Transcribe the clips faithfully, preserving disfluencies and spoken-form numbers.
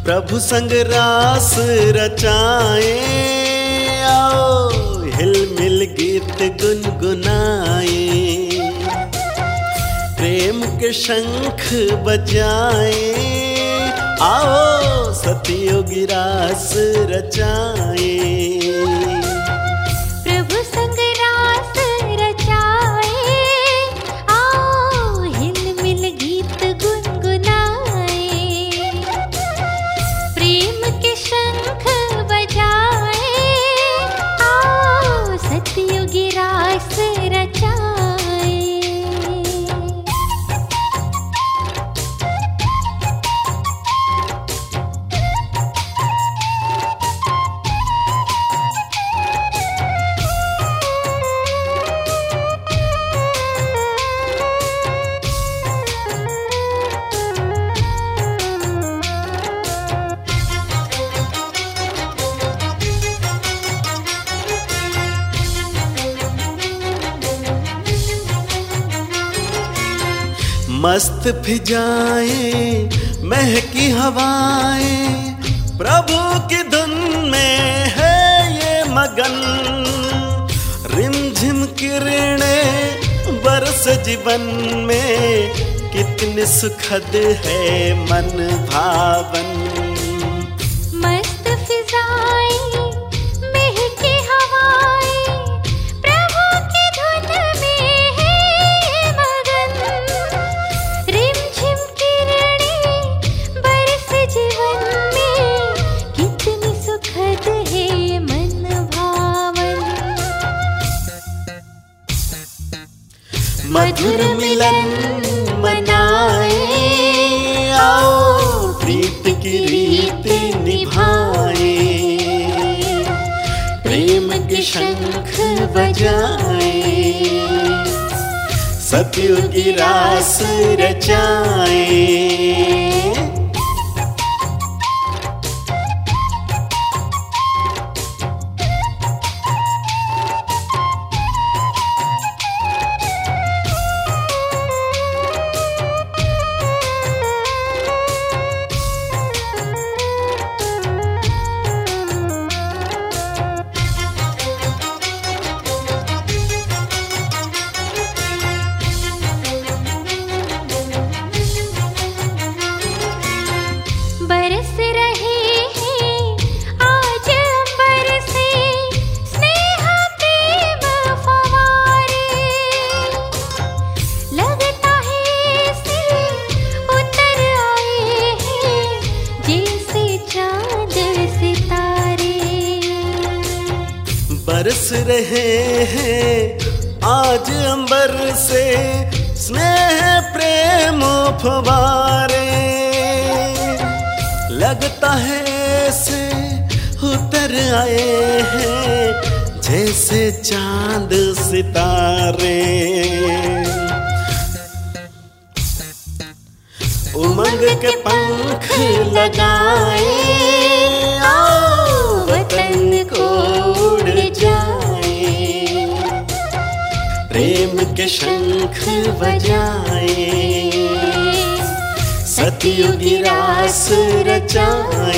प्रभु संग रास रचाए, आओ हिल मिल गीत गुनगुनाए, प्रेम के शंख बजाए, आओ सतयुगी रास रचाए। प्रभु संग रास रचाए, आओ हिल मिल गीत गुनगुनाए, प्रेम के शंख बजाए, आओ सतयुगी रास रचाए। मस्त फिजाएं महकी हवाएं, प्रभु की धुन में है ये मगन, रिमझिम किरणें बरस जीवन में, कितने सुखद है मन भावन। मस्त फिजाएं महकी हवाएं, प्रभु की धुन में है ये मगन, रिमझिम किरणें बरस जीवन में, कितनी सुखद है मन भावन। मधुर मिलन मनाए, आओ प्रीत की रीत निभाए, प्रेम के शंख बजाए, सतयुगी रास रचाए। बरस रहे हैं आज अंबर से स्नेह प्रेम फव्वारे, लगता है से उतर आए हैं जैसे चांद सितारे। बरस रहे हैं आज अंबर से स्नेह प्रेम फव्वारे, लगता है से उतर आए हैं जैसे चांद सितारे। उमंग के पंख लगाए, आओ वतन को उड़ जाए, प्रेम के शंख बजाए, सतयुगी रास रचाए।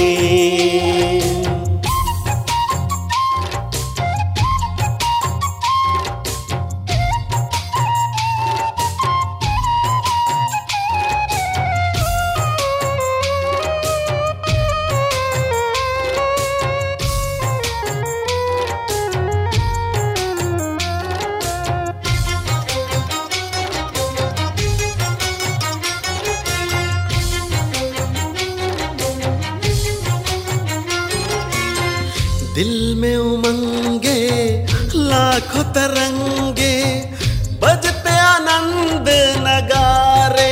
दिल में उमंगे लाखों तरंगे, बजते आनंद नगारे,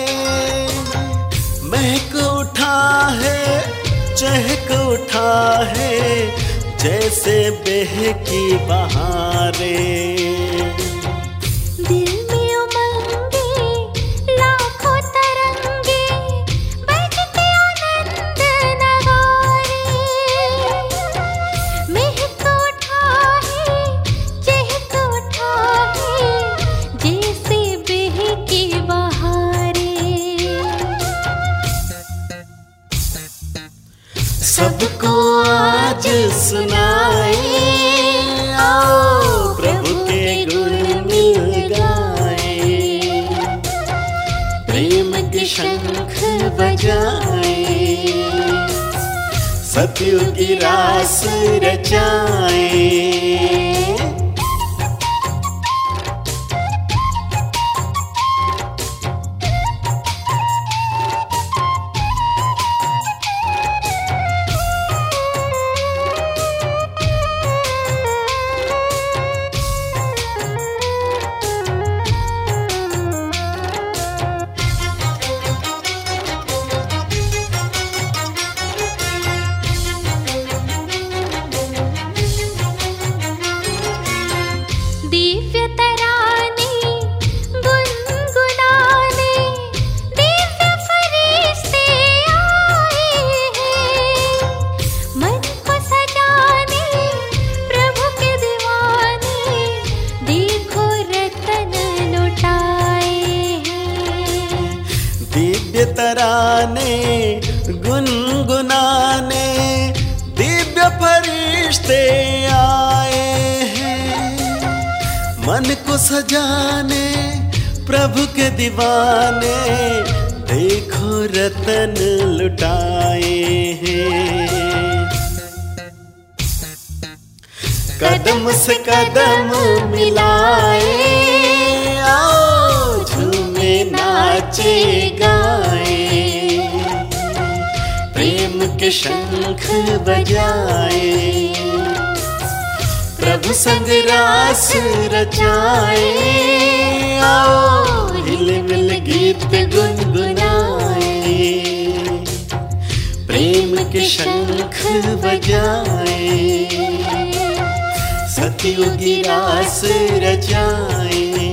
महक उठा है चहक उठा है जैसे बहकी बहारें। दिल में उमंगे लाखों तरंगे, बजते आनंद नगारे, महक उठा है चहक उठा है जैसे बहकी बहारें। सबको आज सुनाए, आओ प्रभु के गुण मिल गाए, प्रेम के शंख बजाए, सतयुग की रास रचाए। दिव्य तराने गुनगुनाने दिव्य फरिश्ते आए हैं, मन को सजाने प्रभु के दीवाने, देखो रतन लुटाए हैं। कदम से कदम मिलाए, आओ झूमे नाचे गाए, प्रेम के शंख बजाए, प्रभु संग रास रचाए, आओ हिल मिल गीत गुनगुनाए, प्रेम के शंख बजाए, सतयुग की रास रचाए।